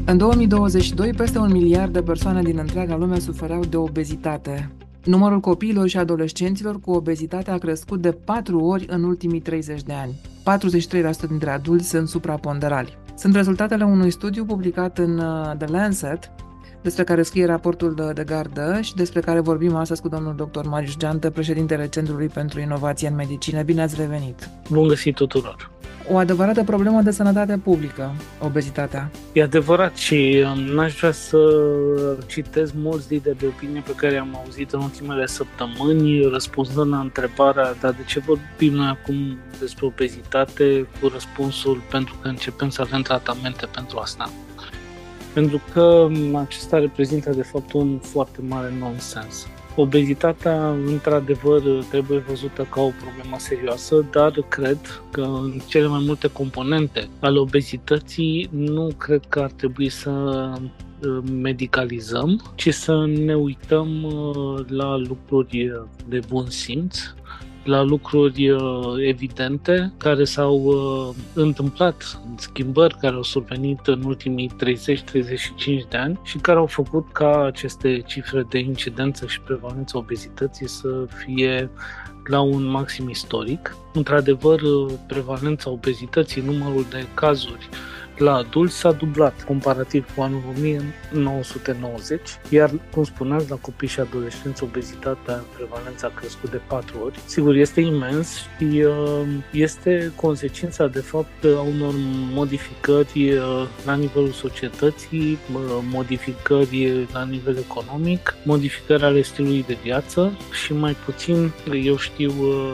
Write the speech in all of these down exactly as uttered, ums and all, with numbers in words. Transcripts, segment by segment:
În două mii douăzeci și doi, peste un miliard de persoane din întreaga lume sufereau de obezitate. Numărul copiilor și adolescenților cu obezitate a crescut de patru ori în ultimii treizeci de ani. patruzeci și trei la sută dintre adulți sunt supraponderali. Sunt rezultatele unui studiu publicat în The Lancet, despre care scrie raportul de gardă și despre care vorbim astăzi cu domnul doctor Marius Geantă, președintele Centrului pentru Inovație în Medicină. Bine ați revenit! Bun găsit tuturor! O adevărată problemă de sănătate publică, obezitatea. E adevărat și n-aș vrea să citez mulți lideri de opinie pe care am auzit în ultimele săptămâni, răspunzând la întrebarea, dar de ce vorbim noi acum despre obezitate, cu răspunsul pentru că începem să avem tratamente pentru asta. Pentru că acesta reprezintă de fapt un foarte mare nonsens. Obezitatea, într-adevăr, trebuie văzută ca o problemă serioasă, dar cred că în cele mai multe componente ale obezității nu cred că ar trebui să medicalizăm, ci să ne uităm la lucruri de bun simț, la lucruri evidente care s-au uh, întâmplat, schimbări care au survenit în ultimii treizeci treizeci și cinci de ani și care au făcut ca aceste cifre de incidență și prevalență obezității să fie la un maxim istoric. Într-adevăr, prevalența obezității, numărul de cazuri la adulți s-a dublat comparativ cu anul o mie nouă sute nouăzeci, iar, cum spuneați, la copii și adolescenți obezitatea, prevalența a crescut de patru ori. Sigur, este imens și este consecința, de fapt, a unor modificări la nivelul societății, modificări la nivel economic, modificări ale stilului de viață și mai puțin, eu știu,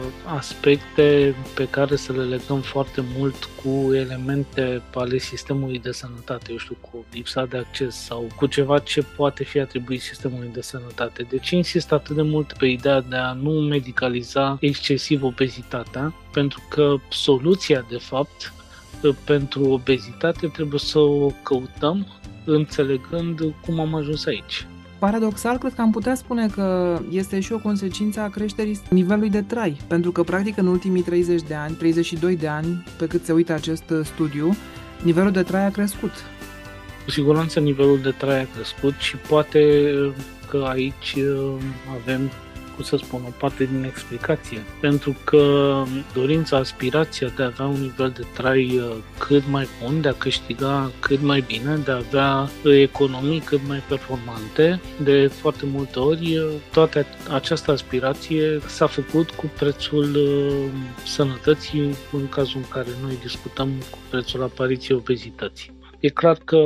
aspecte pe care să le legăm foarte mult cu elemente ale sistemului de sănătate, eu știu, cu lipsa de acces sau cu ceva ce poate fi atribuit sistemului de sănătate. Deci insist atât de mult pe ideea de a nu medicaliza excesiv obezitatea, pentru că soluția, de fapt, pentru obezitate trebuie să o căutăm înțelegând cum am ajuns aici. Paradoxal, cred că am putea spune că este și o consecință a creșterii nivelului de trai, pentru că, practic, în ultimii treizeci de ani, treizeci și doi de ani, pe cât se uită acest studiu, nivelul de trai a crescut. Cu siguranță nivelul de trai a crescut și poate că aici avem, cum să spun, o parte din explicație. Pentru că dorința, aspirația de a avea un nivel de trai cât mai bun, de a câștiga cât mai bine, de a avea economii cât mai performante, de foarte multe ori, toată această aspirație s-a făcut cu prețul sănătății, în cazul în care noi discutăm cu prețul apariției obezității. E clar că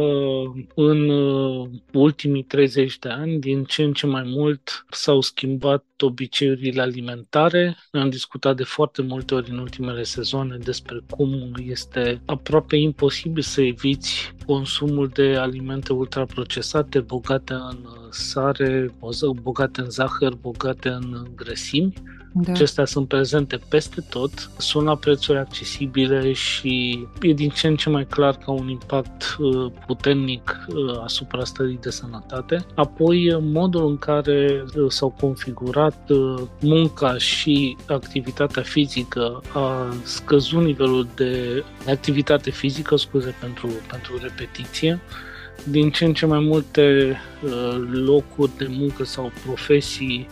în ultimii treizeci de ani, din ce în ce mai mult s-au schimbat obiceiurile alimentare. Am discutat de foarte multe ori în ultimele sezoane despre cum este aproape imposibil să eviți consumul de alimente ultraprocesate, bogate în sare, bogate în zahăr, bogate în grăsimi. Da. Acestea sunt prezente peste tot, sunt la prețuri accesibile și e din ce în ce mai clar că au un impact uh, puternic uh, asupra stării de sănătate. Apoi, modul în care uh, s-au configurat uh, munca și activitatea fizică a scăzut nivelul de activitate fizică, scuze pentru, pentru repetiție. Din ce în ce mai multe uh, locuri de muncă sau profesii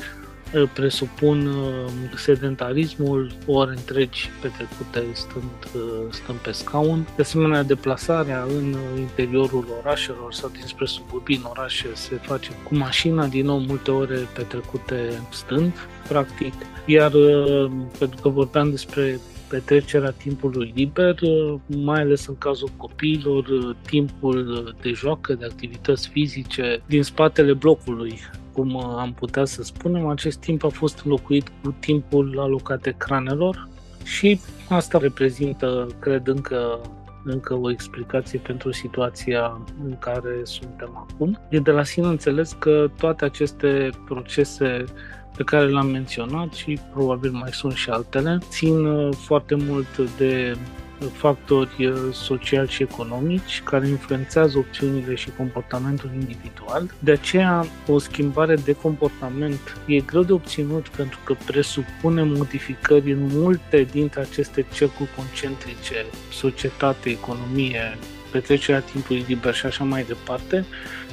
presupun sedentarismul, ore întregi petrecute stând, stând pe scaun. De asemenea, deplasarea în interiorul orașelor sau dinspre suburbii în orașe se face cu mașina, din nou multe ore petrecute stând, practic. Iar pentru că vorbeam despre petrecerea timpului liber, mai ales în cazul copiilor, timpul de joacă, de activități fizice din spatele blocului, cum am putea să spunem, acest timp a fost înlocuit cu timpul alocat ecranelor și asta reprezintă, cred, încă, încă o explicație pentru situația în care suntem acum. E de la sine înțeles că toate aceste procese pe care le-am menționat și probabil mai sunt și altele, țin foarte mult de factori sociali și economici care influențează opțiunile și comportamentul individual. De aceea, o schimbare de comportament e greu de obținut pentru că presupune modificări în multe dintre aceste cercuri concentrice, societate, economie, petrecerea timpului liber și așa mai departe.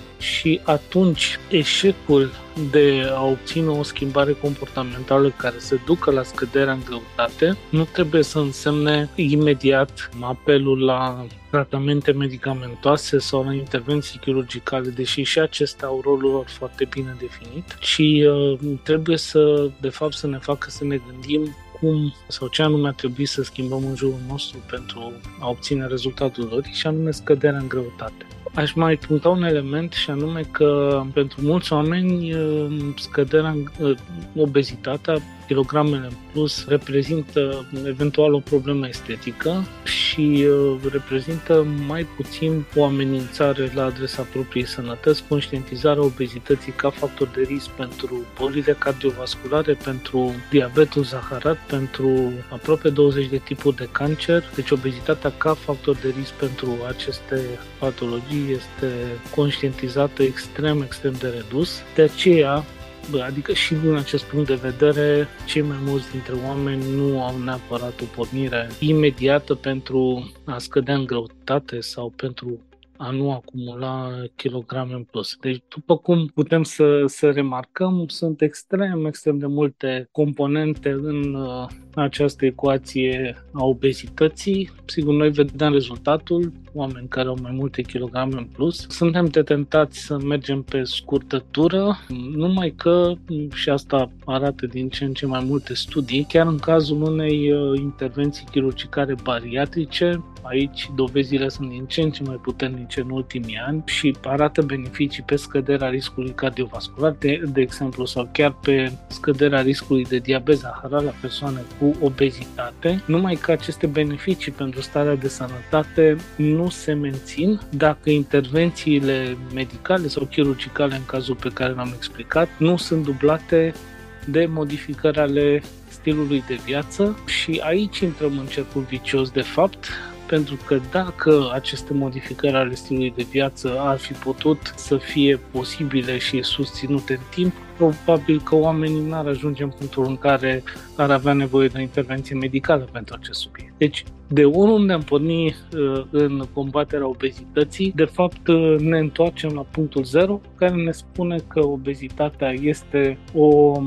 Și atunci eșecul de a obține o schimbare comportamentală care să ducă la scăderea în greutate nu trebuie să însemne imediat apelul la tratamente medicamentoase sau la intervenții chirurgicale, deși și acestea au rolul lor foarte bine definit, ci uh, trebuie să, de fapt, să ne facă să ne gândim cum sau ce anume ar trebui să schimbăm în jurul nostru pentru a obține rezultatul lor, și anume scăderea în greutate. Aș mai puncta un element, și anume că pentru mulți oameni scăderea, obezitatea, kilogramele în plus, reprezintă eventual o problemă estetică și reprezintă mai puțin o amenințare la adresa propriei sănătăți, conștientizarea obezității ca factor de risc pentru bolile cardiovasculare, pentru diabetul zaharat, pentru aproape douăzeci de tipuri de cancer. Deci obezitatea ca factor de risc pentru aceste patologii este conștientizată extrem, extrem de redus. De aceea, adică și din acest punct de vedere, cei mai mulți dintre oameni nu au neapărat o pornire imediată pentru a scădea în greutate sau pentru a nu acumula kilograme în plus. Deci, după cum putem să, să remarcăm, sunt extrem, extrem de multe componente în uh, această ecuație a obezității. Sigur, noi vedem rezultatul, oameni care au mai multe kilograme în plus. Suntem tentați să mergem pe scurtătură, numai că, și asta arată din ce în ce mai multe studii, chiar în cazul unei uh, intervenții chirurgicale bariatrice, aici dovezile sunt din ce în ce mai puternice în ultimii ani și arată beneficii pe scăderea riscului cardiovascular, de, de exemplu, sau chiar pe scăderea riscului de diabet zaharat la persoane cu obezitate, numai că aceste beneficii pentru starea de sănătate nu se mențin dacă intervențiile medicale sau chirurgicale, în cazul pe care l-am explicat, nu sunt dublate de modificări ale stilului de viață. Și aici intrăm în cercul vicios, de fapt, pentru că dacă aceste modificări ale stilului de viață ar fi putut să fie posibile și susținute în timp, probabil că oamenii n-ar ajunge în punctul în care ar avea nevoie de o intervenție medicală pentru acest subiect. Deci, de oriunde am porni uh, în combaterea obezității, de fapt uh, ne întoarcem la punctul zero, care ne spune că obezitatea este o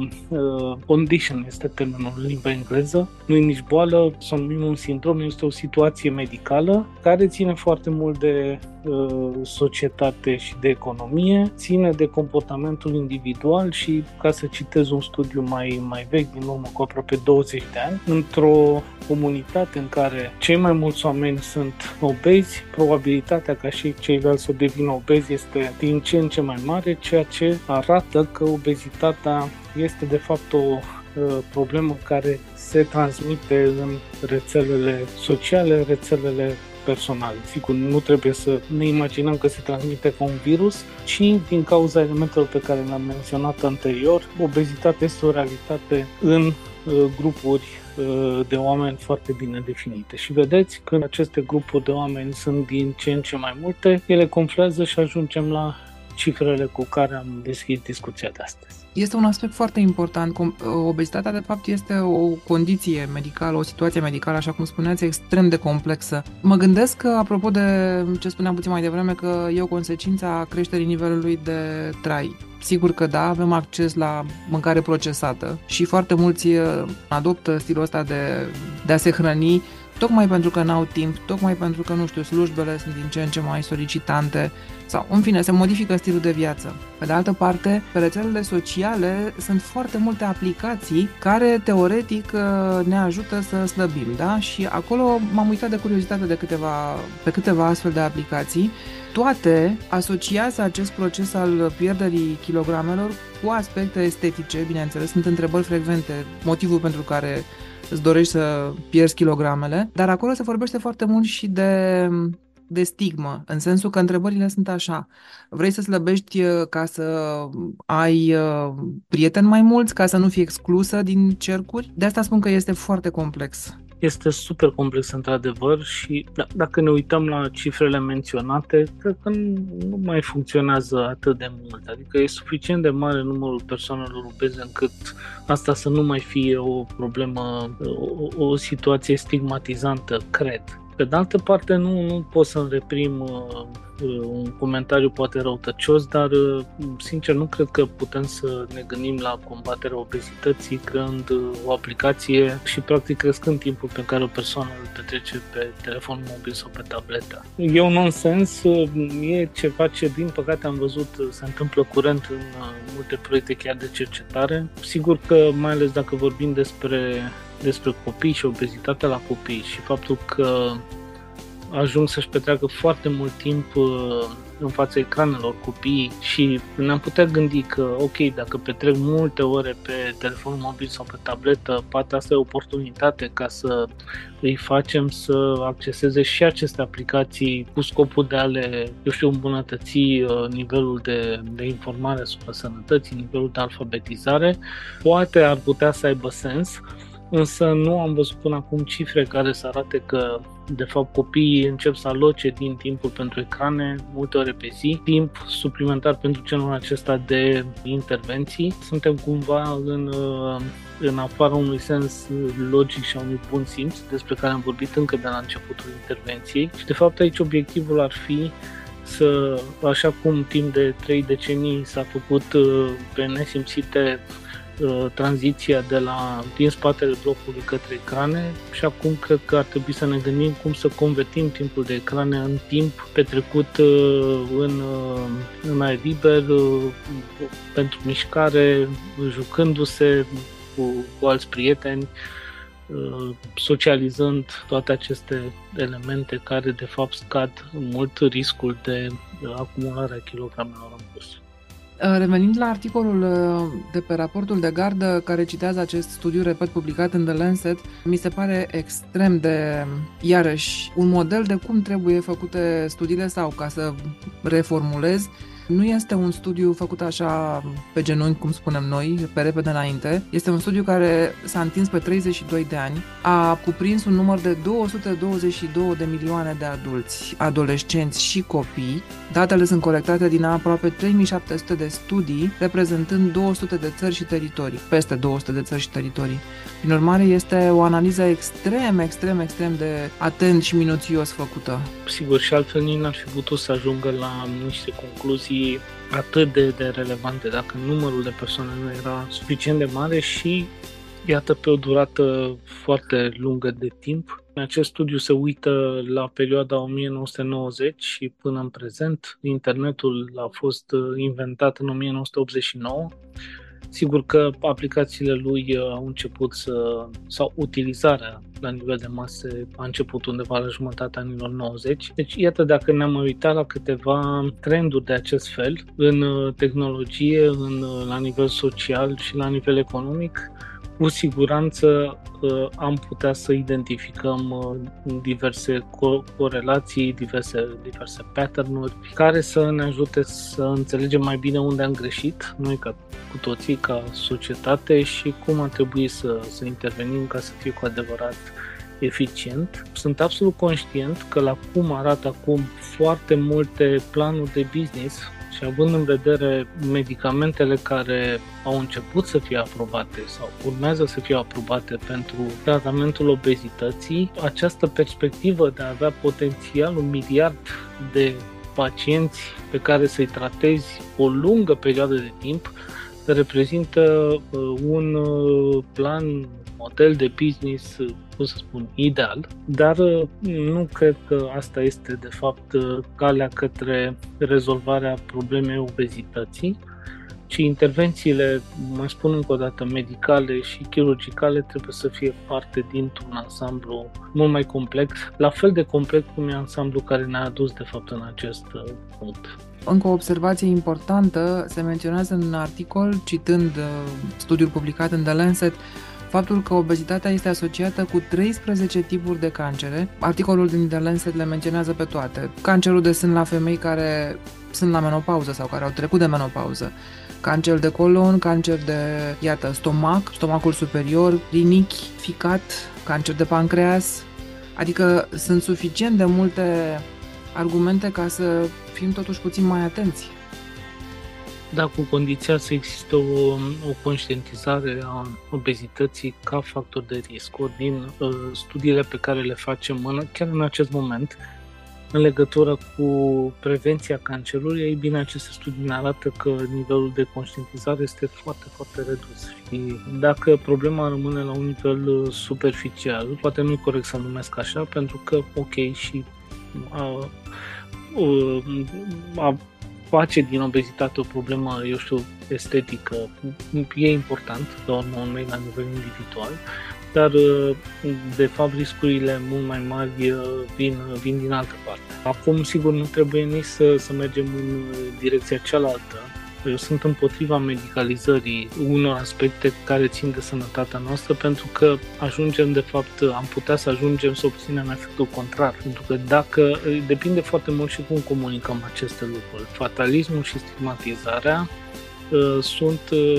uh, condition, este termenul în limba engleză, nu e nici boală, să numim un sindrom, este o situație medicală care ține foarte mult de uh, societate și de economie, ține de comportamentul individual și, ca să citez un studiu mai, mai vechi, din urmă cu aproape douăzeci de ani, într-o comunitate în care cei mai mulți oameni sunt obezi, probabilitatea ca și ceilalți să devină obezi este din ce în ce mai mare, ceea ce arată că obezitatea este de fapt o uh, problemă care se transmite în rețelele sociale, rețelele personale. Sigur, nu trebuie să ne imaginăm că se transmite ca un virus, ci din cauza elementelor pe care le-am menționat anterior, obezitatea este o realitate în uh, grupuri uh, de oameni foarte bine definite. Și vedeți, când aceste grupuri de oameni sunt din ce în ce mai multe, ele confluează și ajungem la cifrele cu care am deschis discuția de astăzi. Este un aspect foarte important. Obezitatea, de fapt, este o condiție medicală, o situație medicală, așa cum spuneați, extrem de complexă. Mă gândesc că, apropo de ce spuneam puțin mai devreme, că e o consecință a creșterii nivelului de trai. Sigur că da, avem acces la mâncare procesată și foarte mulți adoptă stilul ăsta de, de a se hrăni tocmai pentru că n-au timp, tocmai pentru că, nu știu, slujbele sunt din ce în ce mai solicitante sau, în fine, se modifică stilul de viață. Pe de altă parte, pe rețelele sociale sunt foarte multe aplicații care, teoretic, ne ajută să slăbim, da? Și acolo m-am uitat de curiozitate de câteva, pe câteva astfel de aplicații. Toate asociază acest proces al pierderii kilogramelor cu aspecte estetice, bineînțeles, sunt întrebări frecvente, motivul pentru care îți dorești să pierzi kilogramele, dar acolo se vorbește foarte mult și de, de stigmă, în sensul că întrebările sunt așa: vrei să slăbești ca să ai prieteni mai mulți, ca să nu fii exclusă din cercuri? De asta spun că este foarte complex. Este super complex, într-adevăr, și d- dacă ne uităm la cifrele menționate, cred că nu mai funcționează atât de mult. Adică e suficient de mare numărul persoanelor obeze încât asta să nu mai fie o problemă, o, o situație stigmatizantă, cred. Pe de altă parte, nu, nu pot să-mi reprim uh, un comentariu poate răutăcios, dar uh, sincer nu cred că putem să ne gândim la combaterea obezității creând uh, o aplicație și practic crescând timpul pe care o persoană îl petrece pe telefon mobil sau pe tabletă. E un nonsens, uh, e ceva ce din păcate am văzut uh, se întâmplă curent în uh, multe proiecte chiar de cercetare. Sigur că mai ales dacă vorbim despre despre copii și obezitatea la copii și faptul că ajung să-și petreacă foarte mult timp în fața ecranelor copiii și ne-am putea gândi că, ok, dacă petrec multe ore pe telefon mobil sau pe tabletă, poate asta e o oportunitate ca să îi facem să acceseze și aceste aplicații cu scopul de a le, eu știu, îmbunătăți nivelul de, de informare asupra sănătății, nivelul de alfabetizare. Poate ar putea să aibă sens, însă nu am văzut până acum cifre care să arate că, de fapt, copiii încep să aloce din timpul pentru ecrane, multe ore pe zi, timp suplimentar pentru genul acesta de intervenții. Suntem cumva în, în afara unui sens logic și a unui bun simț, despre care am vorbit încă de la începutul intervenției. Și, de fapt, aici obiectivul ar fi să, așa cum timp de trei decenii s-a făcut pe nesimțite tranziția de la din spatele blocului către ecrane și acum cred că ar trebui să ne gândim cum să convertim timpul de ecrane în timp petrecut în, în aer liber, pentru mișcare, jucându-se cu, cu alți prieteni, socializând, toate aceste elemente care de fapt scad mult riscul de acumulare a kilogramelor în plus. Revenind la articolul de pe raportul de gardă care citează acest studiu, repet, publicat în The Lancet, mi se pare extrem de, iarăși, un model de cum trebuie făcute studiile sau, ca să reformulez, nu este un studiu făcut așa pe genunchi, cum spunem noi, pe repede înainte. Este un studiu care s-a întins pe treizeci și doi de ani, a cuprins un număr de două sute douăzeci și două de milioane de adulți, adolescenți și copii. Datele sunt colectate din aproape trei mii șapte sute de studii, reprezentând două sute de țări și teritorii, peste două sute de țări și teritorii. Prin urmare, este o analiză extrem, extrem, extrem de atent și minuțios făcută. Sigur, și altfel nici n-ar fi putut să ajungă la niște concluzii atât de, de relevante dacă numărul de persoane nu era suficient de mare și, iată, pe o durată foarte lungă de timp. Acest studiu se uită la perioada o mie nouă sute nouăzeci și până în prezent. Internetul a fost inventat în o mie nouă sute optzeci și nouă. Sigur că aplicațiile lui au început să, sau utilizarea la nivel de mase a început undeva la jumătatea anilor nouăzeci. Deci, iată, dacă ne-am uitat la câteva trenduri de acest fel în tehnologie, în, la nivel social și la nivel economic, cu siguranță am putea să identificăm diverse co- corelații, diverse, diverse pattern-uri care să ne ajute să înțelegem mai bine unde am greșit, noi ca cu toții, ca societate, și cum ar trebui să, să intervenim ca să fie cu adevărat eficient. Sunt absolut conștient că la cum arată acum foarte multe planuri de business și având în vedere medicamentele care au început să fie aprobate sau urmează să fie aprobate pentru tratamentul obezității, această perspectivă de a avea potențial un miliard de pacienți pe care să-i tratezi o lungă perioadă de timp reprezintă un plan, model de business, cum să spun, ideal, dar nu cred că asta este de fapt calea către rezolvarea problemei obezității, ci intervențiile, mai spun încă o dată, medicale și chirurgicale trebuie să fie parte dintr-un ansamblu mult mai complex, la fel de complex cum e ansamblu care ne-a adus de fapt în acest punct. Încă o observație importantă, se menționează în articol, citând studiul publicat în The Lancet, faptul că obezitatea este asociată cu treisprezece tipuri de cancere. Articolul din The Lancet le menționează pe toate. Cancerul de sân la femei care sunt la menopauză sau care au trecut de menopauză, cancer de colon, cancer de, iată, stomac, stomacul superior, rinichi, ficat, cancer de pancreas. Adică sunt suficient de multe argumente ca să fim totuși puțin mai atenți. dar cu condiția să există o, o conștientizare a obezității ca factor de risc. Ori din uh, studiile pe care le facem în, chiar în acest moment, în legătură cu prevenția cancerului, ei bine, aceste studii ne arată că nivelul de conștientizare este foarte, foarte redus. Și dacă problema rămâne la un nivel superficial, poate nu e corect să numesc așa, pentru că, ok, și a, a, a face din obezitate o problemă, eu știu, estetică, e important, la urmă urmei, la nivel individual, dar de fapt riscurile mult mai mari vin, vin din altă parte. Acum, sigur, nu trebuie nici să, să mergem în direcția cealaltă. Eu sunt împotriva medicalizării unor aspecte care țin de sănătatea noastră, pentru că ajungem, de fapt, am putea să ajungem să obținem efectul contrar. Pentru că dacă, depinde foarte mult și cum comunicăm aceste lucruri. Fatalismul și stigmatizarea sunt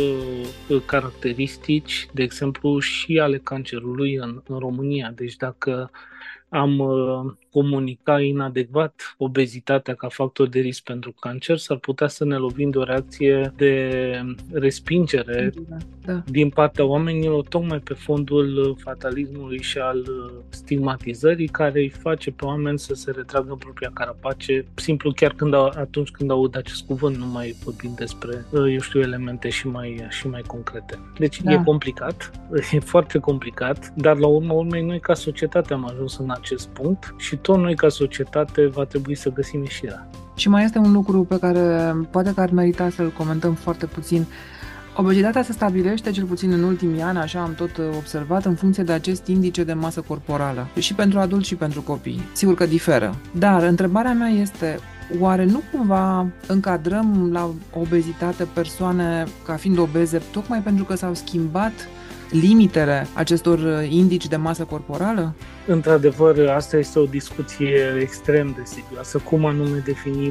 caracteristici, de exemplu, și ale cancerului în, în România. Deci dacă am comunica inadecvat obezitatea ca factor de risc pentru cancer, s-ar putea să ne lovim de o reacție de respingere da. din partea oamenilor, tocmai pe fondul fatalismului și al stigmatizării, care îi face pe oameni să se retragă în propria carapace, simplu chiar când, atunci când aud acest cuvânt, nu mai vorbim despre, eu știu, elemente și mai, și mai concrete. Deci da. e complicat, e foarte complicat, dar la urma urmei noi ca societate am ajuns în acest punct și tot noi ca societate va trebui să găsim ieșirea. Și mai este un lucru pe care poate că ar merita să-l comentăm foarte puțin. Obezitatea se stabilește, cel puțin în ultimii ani, așa am tot observat, în funcție de acest indice de masă corporală. Și pentru adulți și pentru copii. Sigur că diferă. Dar întrebarea mea este, oare nu cumva încadrăm la obezitate persoane ca fiind obeze tocmai pentru că s-au schimbat limitele acestor indici de masă corporală? Într-adevăr, asta este o discuție extrem de serioasă. Cum anume definim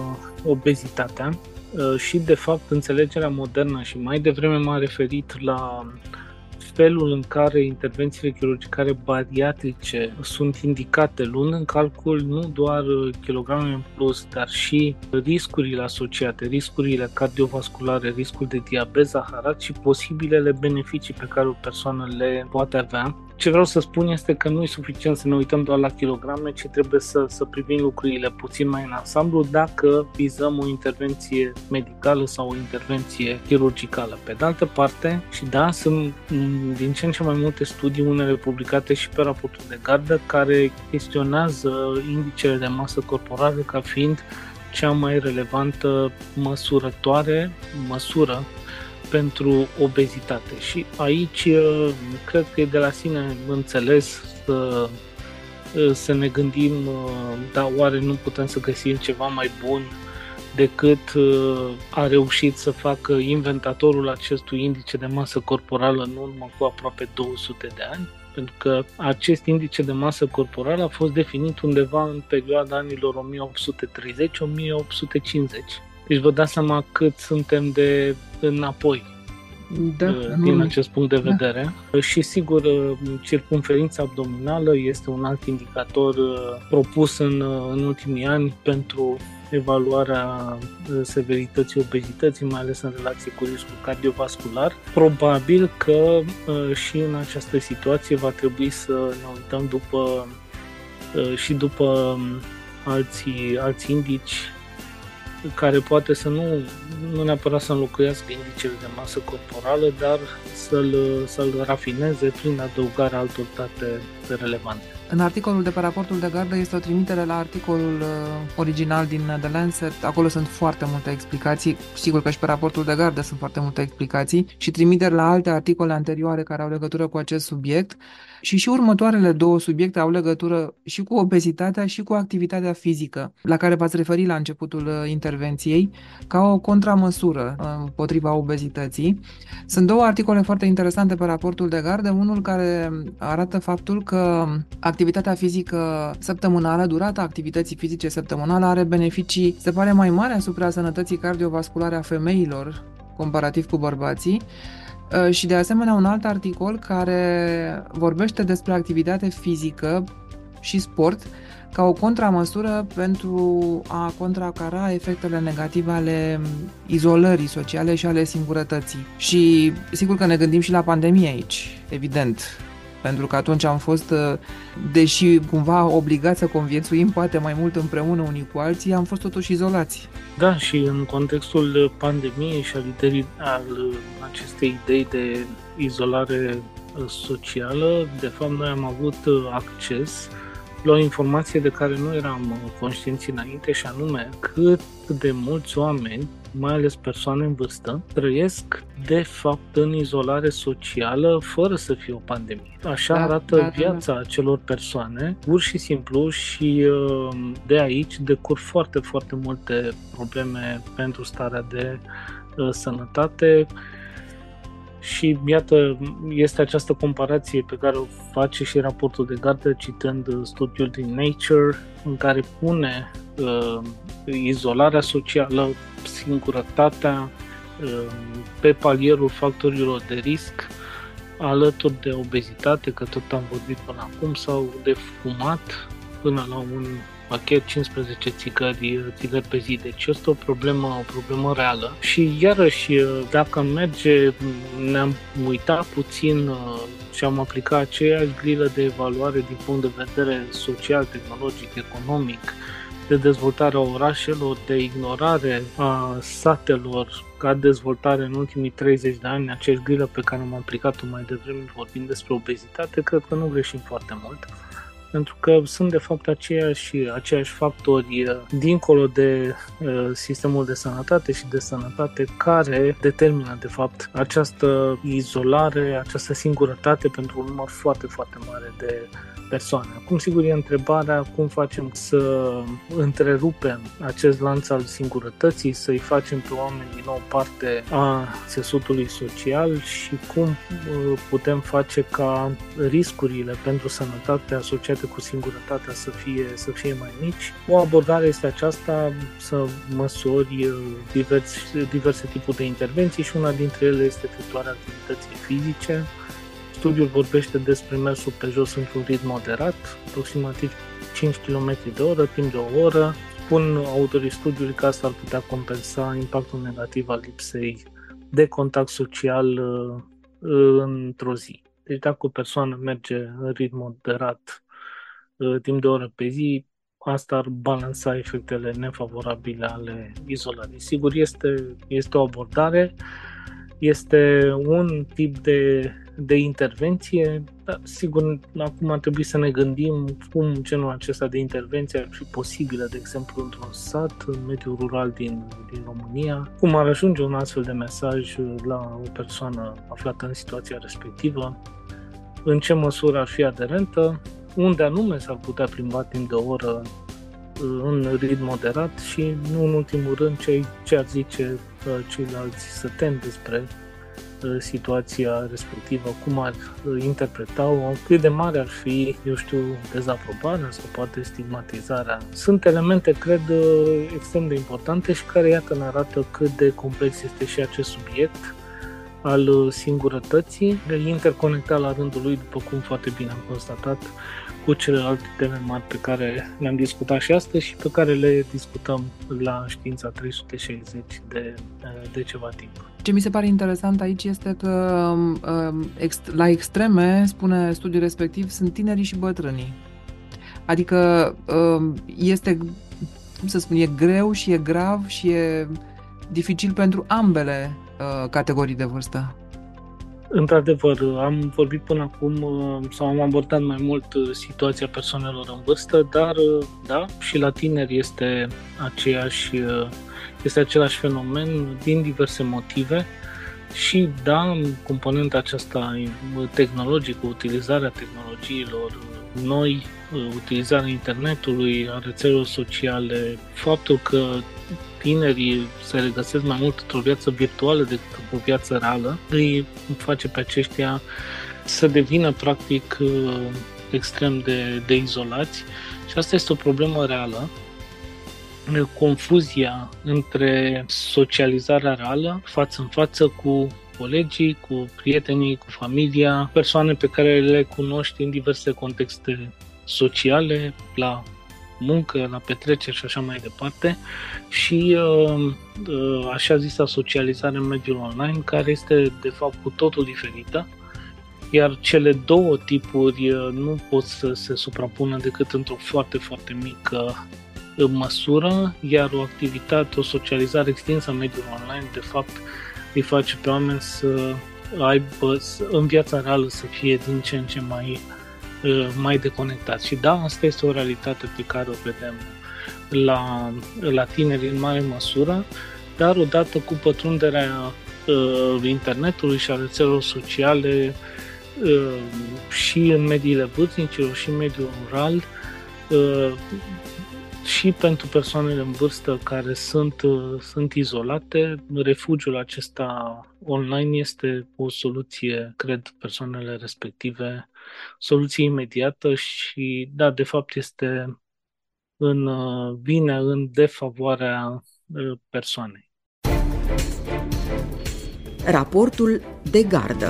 obezitatea? Și, de fapt, înțelegerea modernă, și mai devreme m-am referit la felul în care intervențiile chirurgicale bariatrice sunt indicate, luând în calcul nu doar kilograme în plus, dar și riscurile asociate, riscurile cardiovasculare, riscul de diabet zaharat și posibilele beneficii pe care o persoană le poate avea. Ce vreau să spun este că nu e suficient să ne uităm doar la kilograme, ci trebuie să, să privim lucrurile puțin mai în ansamblu dacă vizăm o intervenție medicală sau o intervenție chirurgicală. Pe de altă parte, și da, sunt din ce în ce mai multe studii, unele publicate și pe raportul de gardă, care chestionează indicele de masă corporală ca fiind cea mai relevantă măsurătoare, măsură pentru obezitate. Și aici cred că e de la sine înțeles să, să ne gândim, da, oare nu putem să găsim ceva mai bun decât a reușit să facă inventatorul acestui indice de masă corporală în urmă cu aproape două sute de ani? Pentru că acest indice de masă corporală a fost definit undeva în perioada anilor o mie opt sute treizeci - o mie opt sute cincizeci. Deci vă dați seama cât suntem de înapoi da, din nu. acest punct de vedere. Da. Și sigur, circumferința abdominală este un alt indicator propus în, în ultimii ani pentru evaluarea severității obezității, mai ales în relație cu riscul cardiovascular. Probabil că și în această situație va trebui să ne uităm după și după alții, alți indici care poate să nu, nu neapărat să înlocuiască indicele de masă corporală, dar să-l, să-l rafineze prin adăugarea altor date relevante. În articolul de pe raportul de gardă este o trimitere la articolul original din The Lancet. Acolo sunt foarte multe explicații. Sigur că și pe raportul de gardă sunt foarte multe explicații și trimiteri la alte articole anterioare care au legătură cu acest subiect. Și și următoarele două subiecte au legătură și cu obezitatea și cu activitatea fizică, la care v-ați referit la începutul intervenției, ca o contramăsură împotriva obezității. Sunt două articole foarte interesante pe raportul de gardă, unul care arată faptul că activitatea fizică săptămânală, durata activității fizice săptămânală are beneficii, se pare, mai mari asupra sănătății cardiovasculare a femeilor, comparativ cu bărbații. Și de asemenea un alt articol care vorbește despre activitate fizică și sport ca o contramăsură pentru a contracara efectele negative ale izolării sociale și ale singurătății. Și sigur că ne gândim și la pandemie aici, evident, pentru că atunci am fost, deși cumva obligați să conviețuim poate mai mult împreună unii cu alții, am fost totuși izolați. Da, și în contextul pandemiei și al, ideii, al acestei idei de izolare socială, de fapt noi am avut acces la o informație de care nu eram conștienți înainte, și anume cât de mulți oameni, mai ales persoane în vârstă, trăiesc de fapt în izolare socială fără să fie o pandemie. Așa da, arată da, viața da. acelor persoane, pur și simplu, și de aici decurg foarte, foarte multe probleme pentru starea de uh, sănătate. Și iată, este această comparație pe care o face și raportul de gardă, citând studiul din Nature, în care pune uh, izolarea socială, singurătatea uh, pe palierul factorilor de risc, alături de obezitate, că tot am vorbit până acum, sau de fumat până la un pachet cincisprezece țigări, țigări pe zi. Deci este o problemă, o problemă reală. Și iarăși, dacă merge, ne-am uitat puțin și am aplicat aceeași grilă de evaluare din punct de vedere social, tehnologic, economic, de dezvoltare a orașelor, de ignorare a satelor ca dezvoltare în ultimii treizeci de ani, aceeași grilă pe care am aplicat-o mai devreme vorbind despre obezitate, cred că nu greșim foarte mult. Pentru că sunt de fapt aceiași, aceiași factori dincolo de uh, sistemul de sănătate și de sănătate care determină de fapt această izolare, această singurătate pentru un număr foarte, foarte mare de persoane. Acum, sigur, e întrebarea cum facem să întrerupem acest lanț al singurătății, să-i facem pe oameni din nou parte a țesutului social și cum putem face ca riscurile pentru sănătate asociate cu singurătatea să fie, să fie mai mici. O abordare este aceasta, să măsori diverse, diverse tipuri de intervenții și una dintre ele este efectuarea activității fizice. Studiul vorbește despre mersul pe jos într-un ritm moderat, aproximativ cinci kilometri pe oră, timp de o oră. Spun autorii studiului că asta ar putea compensa impactul negativ al lipsei de contact social într-o zi. Deci dacă o persoană merge în ritm moderat timp de o oră pe zi, asta ar balansa efectele nefavorabile ale izolării. Sigur, este, este o abordare, este un tip de de intervenție, dar sigur acum ar trebui să ne gândim cum genul acesta de intervenție ar fi posibilă, de exemplu, într-un sat, în mediul rural din, din România, cum ar ajunge un astfel de mesaj la o persoană aflată în situația respectivă, în ce măsură ar fi aderentă, unde anume s-ar putea plimba timp de o oră în ritm moderat și, nu în ultimul rând, ce, ce ar zice ceilalți săteni despre situația respectivă, cum ar interpreta-o, cât de mare ar fi, eu știu, dezaprobarea sau poate stigmatizarea. Sunt elemente, cred, extrem de importante și care, iată, ne arată cât de complex este și acest subiect al singurătății, interconectat la rândul lui, după cum foarte bine am constatat, cu celelalte teme mari pe care le-am discutat și astăzi și pe care le discutăm la Știința trei sute șaizeci de, de ceva timp. Ce mi se pare interesant aici este că la extreme, spune studiul respectiv, sunt tinerii și bătrânii. Adică este, cum să spun, e greu și e grav și e dificil pentru ambele categorii de vârstă. Într-adevăr, am vorbit până acum sau am abordat mai mult situația persoanelor în vârstă, dar da, și la tineri este aceeași, este același fenomen din diverse motive și da, componenta aceasta tehnologică, utilizarea tehnologiilor noi, utilizarea internetului, a rețelelor sociale, faptul că tinerii se regăsesc mai mult într-o viață virtuală decât o viață reală, îi face pe aceștia să devină practic extrem de, de izolați și asta este o problemă reală. Confuzia între socializarea reală, față în față cu colegii, cu prietenii, cu familia, persoane pe care le cunoști în diverse contexte sociale, la muncă, la petreceri și așa mai departe, și uh, uh, așa zisa socializare în mediul online, care este de fapt cu totul diferită, iar cele două tipuri uh, nu pot să se suprapună decât într-o foarte, foarte mică măsură, iar o activitate, o socializare extinsă în mediul online, de fapt, îi face pe oameni să aibă, în viața reală, să fie din ce în ce mai, mai deconectați. Și da, asta este o realitate pe care o vedem la, la tineri în mare măsură, dar odată cu pătrunderea uh, internetului și a rețelelor sociale uh, și în mediile vârstnicilor și în mediul rural, uh, și pentru persoanele în vârstă care sunt, sunt izolate, refugiul acesta online este o soluție, cred, persoanele respective, soluție imediată și, da, de fapt este în, vine în defavoarea persoanei. Raportul de gardă.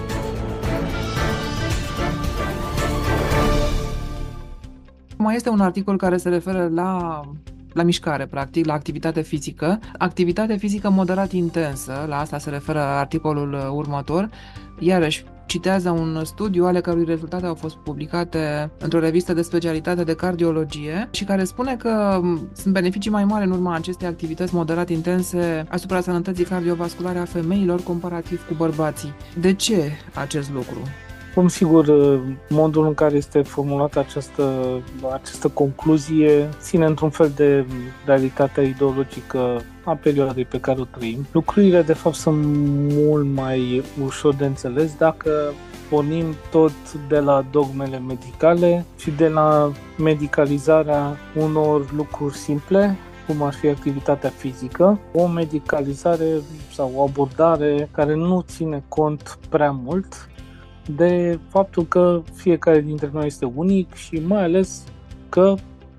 Mai este un articol care se referă la, la mișcare, practic, la activitate fizică. Activitate fizică moderat intensă, la asta se referă articolul următor. Iarăși, citează un studiu ale cărui rezultate au fost publicate într-o revistă de specialitate de cardiologie și care spune că sunt beneficii mai mari în urma acestei activități moderat intense asupra sănătății cardiovasculare a femeilor comparativ cu bărbații. De ce acest lucru? Cum sigur, modul în care este formulată această, această concluzie ține într-un fel de realitatea ideologică a perioadei pe care o trăim. Lucrurile, de fapt, sunt mult mai ușor de înțeles dacă pornim tot de la dogmele medicale și de la medicalizarea unor lucruri simple, cum ar fi activitatea fizică, o medicalizare sau o abordare care nu ține cont prea mult de faptul că fiecare dintre noi este unic și mai ales că,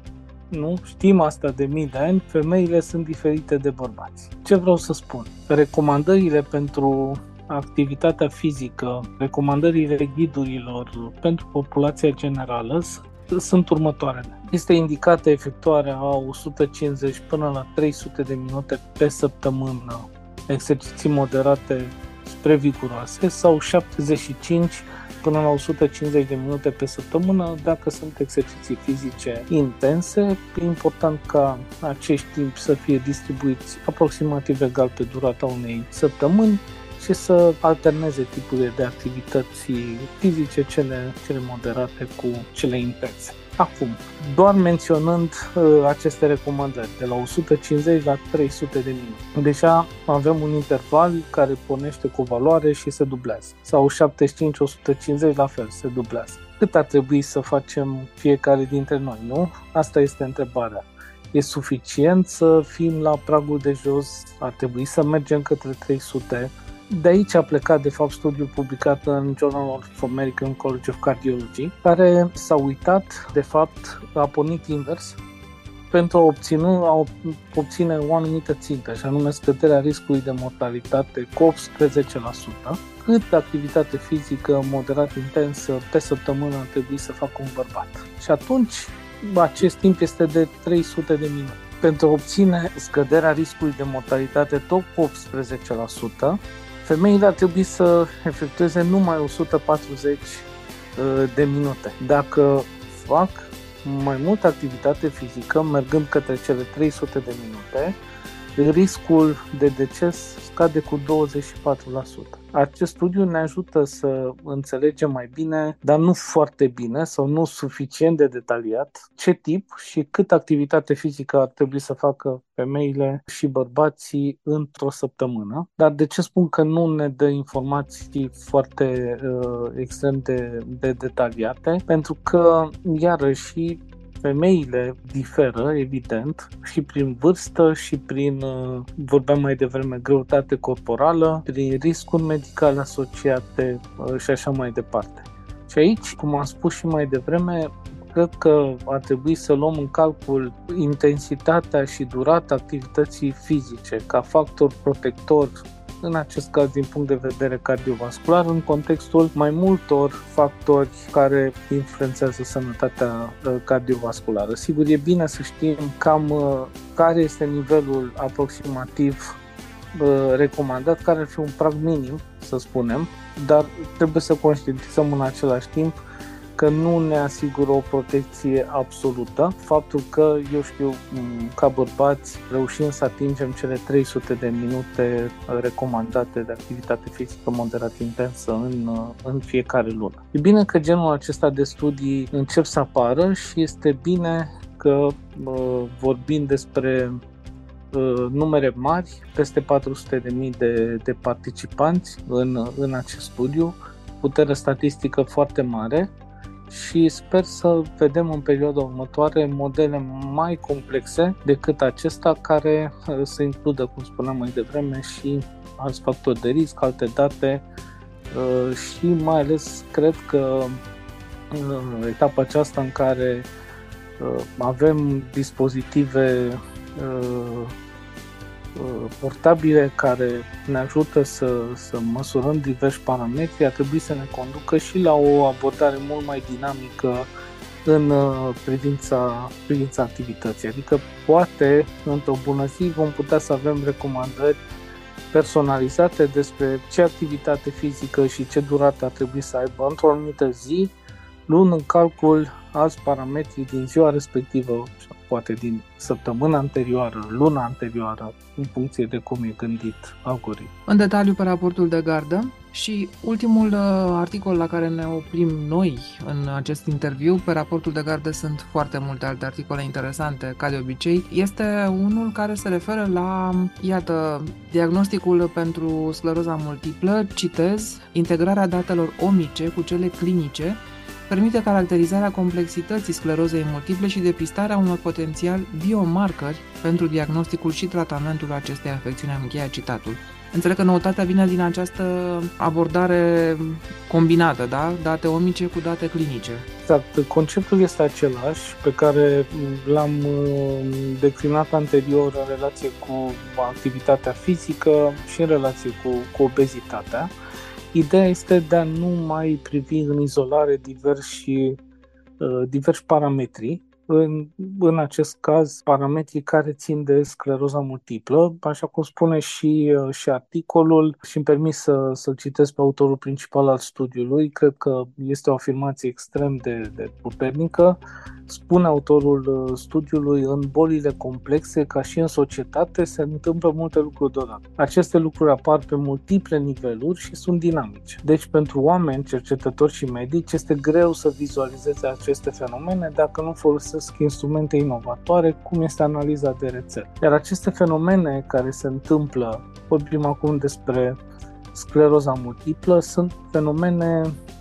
nu știm asta de mii de ani, femeile sunt diferite de bărbați. Ce vreau să spun? Recomandările pentru activitatea fizică, recomandările ghidurilor pentru populația generală sunt următoarele. Este indicată efectuarea a o sută cincizeci până la trei sute de minute pe săptămână, exerciții moderate spre viguroase, sau șaptezeci și cinci până la o sută cincizeci de minute pe săptămână dacă sunt exerciții fizice intense. E important ca acești timpi să fie distribuiți aproximativ egal pe durata unei săptămâni și să alterneze tipurile de activități fizice, cele, cele moderate cu cele intense. Acum, doar menționând uh, aceste recomandări, de la o sută cincizeci la trei sute de minute, deja avem un interval care pornește cu o valoare și se dublează. Sau șaptezeci și cinci - o sută cincizeci la fel, se dublează. Cât ar trebui să facem fiecare dintre noi, nu? Asta este întrebarea. E suficient să fim la pragul de jos? Ar trebui să mergem către trei sute? De aici a plecat, de fapt, studiul publicat în Journal of American College of Cardiology, care s-a uitat, de fapt, a pornit invers pentru a obține, a obține o anumită țintă, și anume scăderea riscului de mortalitate cu optsprezece la sută, cât activitate fizică moderat intensă pe săptămână ar trebui să facă un bărbat. Și atunci, acest timp este de trei sute de minute. Pentru a obține scăderea riscului de mortalitate tot cu optsprezece la sută, femeile ar trebui să efectueze numai o sută patruzeci de minute. Dacă fac mai multă activitate fizică, mergând către cele trei sute de minute, riscul de deces scade cu douăzeci și patru la sută. Acest studiu ne ajută să înțelegem mai bine, dar nu foarte bine sau nu suficient de detaliat, ce tip și cât activitate fizică ar trebui să facă femeile și bărbații într-o săptămână. Dar de ce spun că nu ne dă informații foarte uh, extrem de, de detaliate? Pentru că, iarăși, femeile diferă, evident, și prin vârstă și prin, vorbeam mai devreme, greutate corporală, prin riscuri medicale asociate și așa mai departe. Și aici, cum am spus și mai devreme, cred că ar trebui să luăm în calcul intensitatea și durata activității fizice ca factor protector în acest caz din punct de vedere cardiovascular, în contextul mai multor factori care influențează sănătatea cardiovasculară. Sigur, e bine să știm cam care este nivelul aproximativ recomandat, care ar fi un prag minim, să spunem, dar trebuie să conștientizăm în același timp că nu ne asigură o protecție absolută. Faptul că, eu știu, ca bărbați reușim să atingem cele trei sute de minute recomandate de activitate fizică moderat intensă în, în fiecare lună. E bine că genul acesta de studii încep să apară și este bine că vorbim despre numere mari, peste patru sute de mii de, de participanți în, în acest studiu, putere statistică foarte mare și sper să vedem în perioada următoare modele mai complexe decât acesta, care să includă, cum spuneam mai devreme, și alți factori de risc, alte date și mai ales cred că etapa aceasta în care avem dispozitive portabile care ne ajută să, să măsurăm diversi parametri, ar trebui să ne conducă și la o abordare mult mai dinamică în privința, privința activității. Adică poate, într-o bună zi, vom putea să avem recomandări personalizate despre ce activitate fizică și ce durată ar trebui să aibă într-o anumită zi, luând în calcul alți parametri din ziua respectivă, poate din săptămâna anterioară, luna anterioară, în funcție de cum e gândit algoritmul. În detaliu pe raportul de gardă și ultimul articol la care ne oprim noi în acest interviu, pe raportul de gardă sunt foarte multe alte articole interesante, ca de obicei, este unul care se referă la, iată, diagnosticul pentru scleroza multiplă, citez, integrarea datelor omice cu cele clinice, permite caracterizarea complexității sclerozei multiple și depistarea unor potențial biomarcări pentru diagnosticul și tratamentul acestei afecțiuni. Am încheiat citatul. Înțeleg că noutatea vine din această abordare combinată, da? Date omice cu date clinice. Exact. Conceptul este același pe care l-am declinat anterior în relație cu activitatea fizică și în relație cu, cu obezitatea. Ideea este de a nu mai privi în izolare diversi, diversi parametri, în, în acest caz parametrii care țin de scleroza multiplă, așa cum spune și, și articolul, și îmi permis să, să-l citesc pe autorul principal al studiului. Cred că este o afirmație extrem de, de puternică. Spune autorul studiului: în bolile complexe, ca și în societate, se întâmplă multe lucruri deodată. Aceste lucruri apar pe multiple niveluri și sunt dinamice. Deci, pentru oameni, cercetători și medici, este greu să vizualizeze aceste fenomene dacă nu folosesc instrumente inovatoare, cum este analiza de rețele. Iar aceste fenomene care se întâmplă, vorbim acum despre scleroza multiplă, sunt fenomene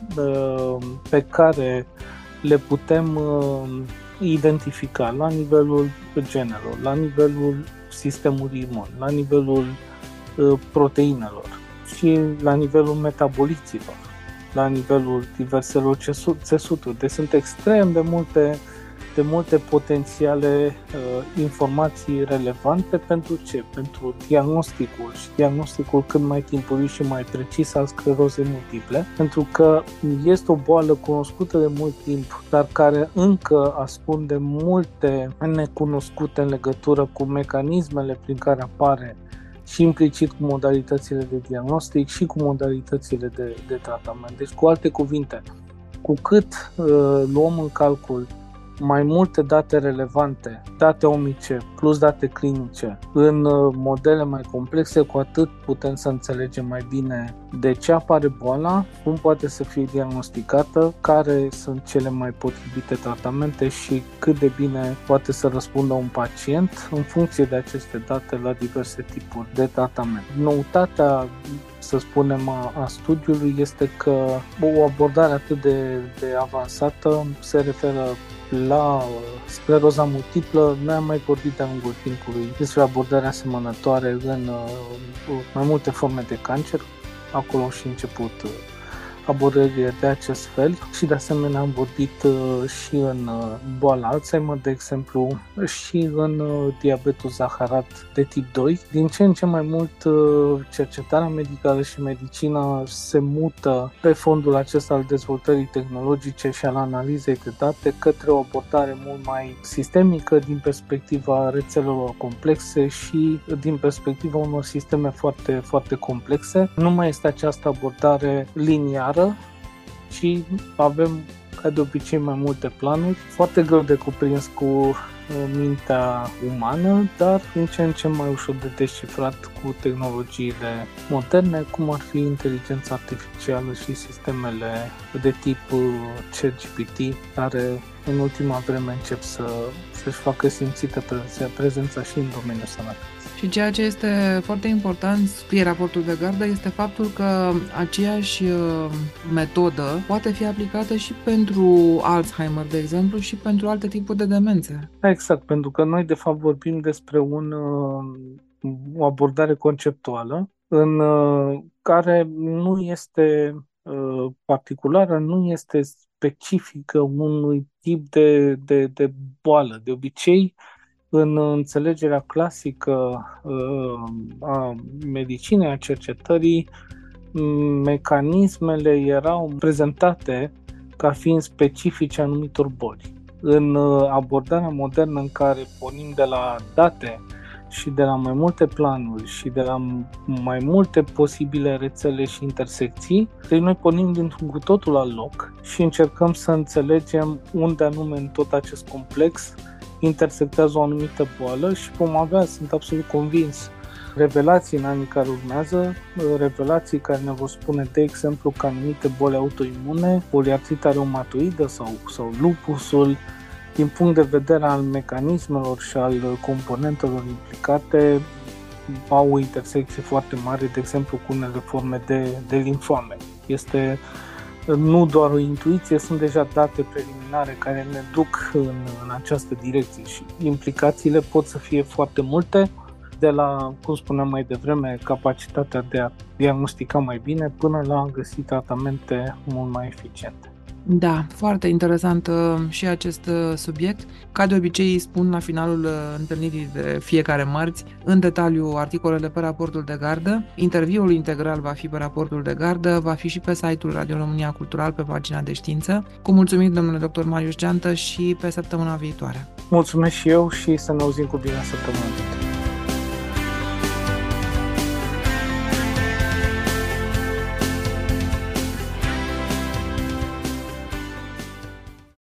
uh, pe care le putem uh, identifica la nivelul genelor, la nivelul sistemului imun, la nivelul uh, proteinelor și la nivelul metaboliților, la nivelul diverselor țesuturi. Deci sunt extrem de multe, de multe potențiale uh, informații relevante pentru ce? Pentru diagnosticul și diagnosticul cât mai timpuriu și mai precis al sclerozei multiple, pentru că este o boală cunoscută de mult timp, dar care încă ascunde multe necunoscute în legătură cu mecanismele prin care apare și implicit cu modalitățile de diagnostic și cu modalitățile de, de tratament. Deci, cu alte cuvinte, cu cât uh, luăm în calcul mai multe date relevante, date omice plus date clinice în modele mai complexe, cu atât putem să înțelegem mai bine de ce apare boala, cum poate să fie diagnosticată, care sunt cele mai potrivite tratamente și cât de bine poate să răspundă un pacient în funcție de aceste date la diverse tipuri de tratament. Noutatea, să spunem, a, a studiului este că o abordare atât de, de avansată se referă la scleroza multiplă. Noi am mai vorbit de-a lungul timpului despre abordarea asemănătoare în uh, mai multe forme de cancer. Acolo și început abordări de acest fel și de asemenea am vorbit și în boala Alzheimer, de exemplu, și în diabetul zaharat de tip doi. Din ce în ce mai mult cercetarea medicală și medicina se mută pe fondul acesta al dezvoltării tehnologice și al analizei de date către o abordare mult mai sistemică din perspectiva rețelelor complexe și din perspectiva unor sisteme foarte, foarte complexe. Nu mai este această abordare liniară, ci avem, ca de obicei, mai multe planuri, foarte greu de cuprins cu mintea umană, dar din ce în ce mai ușor de descifrat cu tehnologiile moderne, cum ar fi inteligența artificială și sistemele de tip ChatGPT, care în ultima vreme încep să, să-și facă simțită prezența, prezența și în domeniul sănătății. Și ceea ce este foarte important, scrie raportul de gardă, este faptul că aceeași metodă poate fi aplicată și pentru Alzheimer, de exemplu, și pentru alte tipuri de demențe. Exact, pentru că noi de fapt vorbim despre un, o abordare conceptuală în care nu este particulară, nu este specifică unui tip de, de, de boală. De obicei, în înțelegerea clasică a medicinei, a cercetării, mecanismele erau prezentate ca fiind specifice anumitor boli. În abordarea modernă în care pornim de la date și de la mai multe planuri și de la mai multe posibile rețele și intersecții, deci noi pornim dintr-un cu totul alt loc și încercăm să înțelegem unde anume în tot acest complex intersectează o anumită boală și vom avea, sunt absolut convins, revelații în anii care urmează, revelații care ne vor spune, de exemplu, că anumite boli autoimune, poliartrita reumatoidă sau, sau lupusul, din punct de vedere al mecanismelor și al componentelor implicate, au o intersecție foarte mare, de exemplu, cu unele forme de, de limfoame. Este nu doar o intuiție, sunt deja date preliminare care ne duc în, în această direcție și implicațiile pot să fie foarte multe, de la, cum spuneam mai devreme, capacitatea de a diagnostica mai bine până la a găsi tratamente mult mai eficiente. Da, foarte interesant și acest subiect. Ca de obicei spun la finalul întâlnirii de fiecare marți, în detaliu articolele pe raportul de gardă. Interviul integral va fi pe raportul de gardă, va fi și pe site-ul Radio România Cultural, pe pagina de știință. Cu mulțumiri, domnule doctor Marius Geantă, și pe săptămâna viitoare. Mulțumesc și eu și să ne auzim cu bine săptămâna viitoare.